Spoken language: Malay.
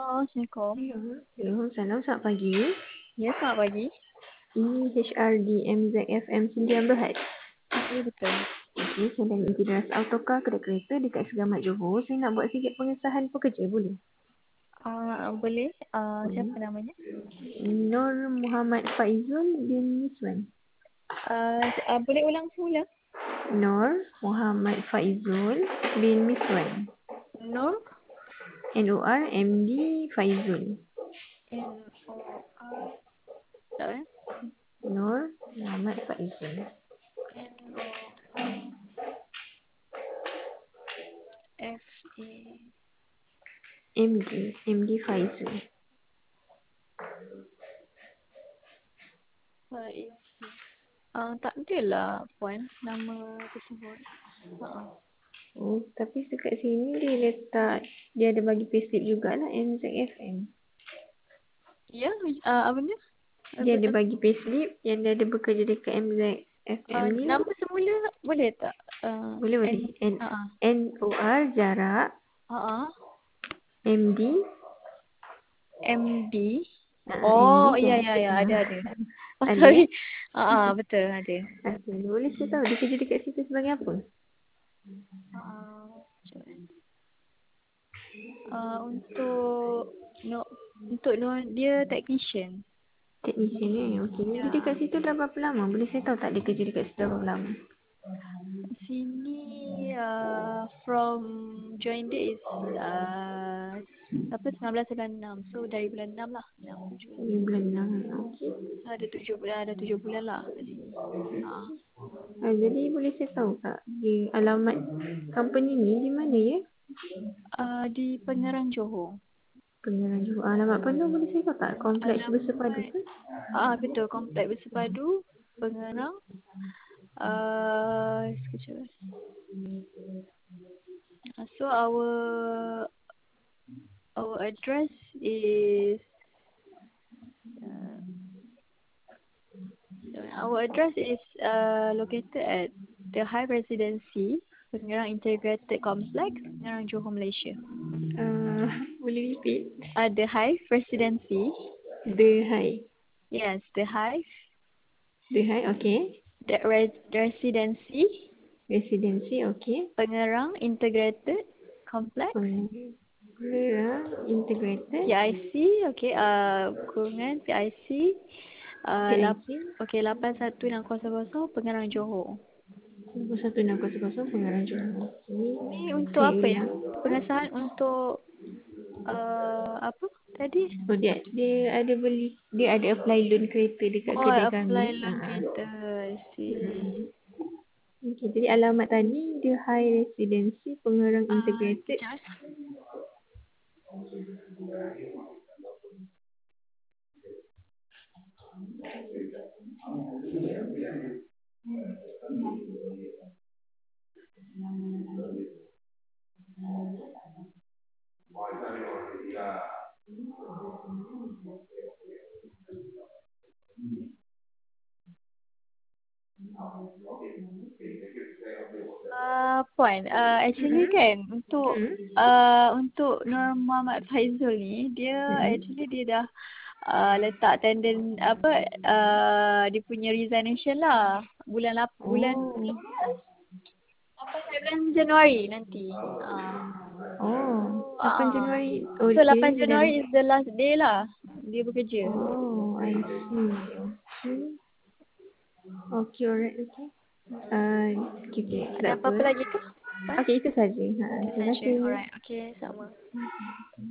Assalamualaikum. Waalaikumsalam. Selamat pagi. Ya, selamat pagi. Ini HRD MZFM Sdn Berhad. Ya, betul. Okey, saya dari Intidas Autocar Kedai Kereta dekat Segamat Johor. Saya nak buat sikit pengesahan pekerja, boleh? Boleh. Siapa Boleh. namanya? Nur Muhammad Faizul bin Miswan. Boleh ulang semula? Nur Muhammad Faizul bin Miswan. Nur. NOR MD Faizul. N-O-R. Sekejap eh. Nur Muhammad Faizul. N-O-F-A. MD Faizul. Faiz. Tak ada lah, Puan. Nama tersebut. Oh, tapi dekat sini dia letak, dia ada bagi payslip jugalah MZFM. Ya, apa dia? Dia ada bagi payslip yang dia ada bekerja dekat MZFM ni. Nama semula boleh tak? Boleh. NOR jarak MD. MD. MD Ya, kan? ada. Ada, Sorry. Betul, ada. Okay. Boleh saya tahu dia kerja dekat situ sebagai apa? Sekejap eh. Untuk dia technician. Technician ni. Okey. Dia dekat situ dah berapa lama? Boleh saya tahu tak dia kerja dekat situ dah berapa lama? Sini from join date is 19 bulan 6. So dari bulan 6 lah. 6, 7. Ini bulan 6. Okey. Ada 7 bulan lah kat sini. Jadi boleh saya tahu tak dia alamat company ni di mana ya? Di Pengerang Johor. Pengeran Johor. Alamat penuh boleh saya tahu tak? Kompleks Alamat Bersepadu kan? betul, Kompleks Bersepadu, Pengerang. Sekejap. So our address is located at the High Residency Pengerang Integrated Complex, Pengerang, Johor, Malaysia. Boleh repeat? The High Residency. The High. Yes, the High. The High, okay. The Residency. Residency, okay. Pengerang Integrated Complex. Pengerang Integrated. PIC, okay. Kurungan PIC. PIC. 81600 Pengerang, Johor. 81600 Pengerang Johor. Ini untuk apa ya? Pengesahan untuk apa tadi? Oh, dia ada beli, dia ada apply loan kereta dekat kedai kami. Apply loan kereta. I see. Okay, jadi alamat tadi The High Residency Pengerang Integrated. Puan, actually kan untuk Nur Muhammad Faizul ni dia actually dia dah letak tender dia punya resignation lah bulan 8 Januari nanti. 8 Januari. So 8 Januari is the last day lah dia bekerja. I see. Okay, alright, okay. Ada apa-apa lagi ke? Okay, itu saja. Terima kasih. Alright, okay, sama.